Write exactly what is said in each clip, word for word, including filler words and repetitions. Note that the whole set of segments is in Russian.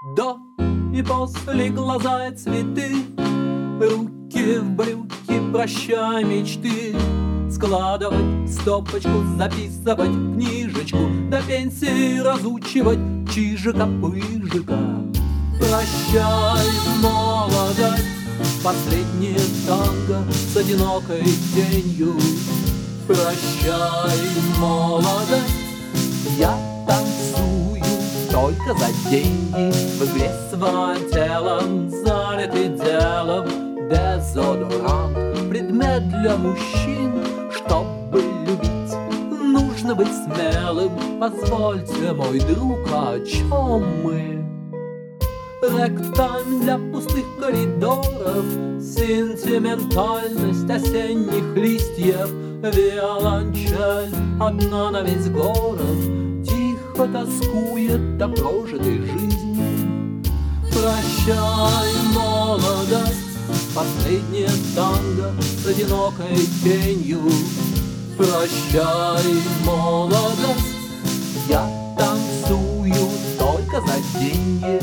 до и после глаза и цветы, руки в брюки, прощай мечты. Складывать в стопочку, записывать в книжечку, до пенсии разучивать чижика-пыжика. Прощай, молодость, последнее танго с одинокой тенью. Прощай, молодость, я танцую только за деньги. В игре своим телом, занятый делом. Дезодорант — предмет для мужчин. Чтобы любить, нужно быть смелым. Позвольте, мой друг, о чем мы? Рэктайм для пустых коридоров, сентиментальность осенних листьев. Виолончель одна на весь город тихо тоскует о прожитой жизни. Прощай, молодость, последнее танго с одинокой тенью. Прощай, молодость, я танцую только за деньги.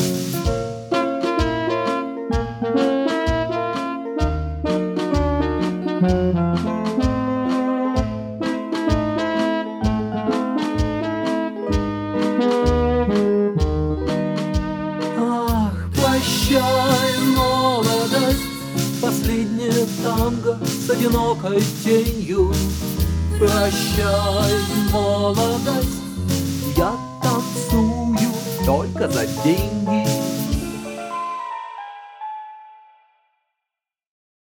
Ах, прощай, молодость, последнее танго с одинокой тенью. Прощай, молодость, я танцую только за деньги.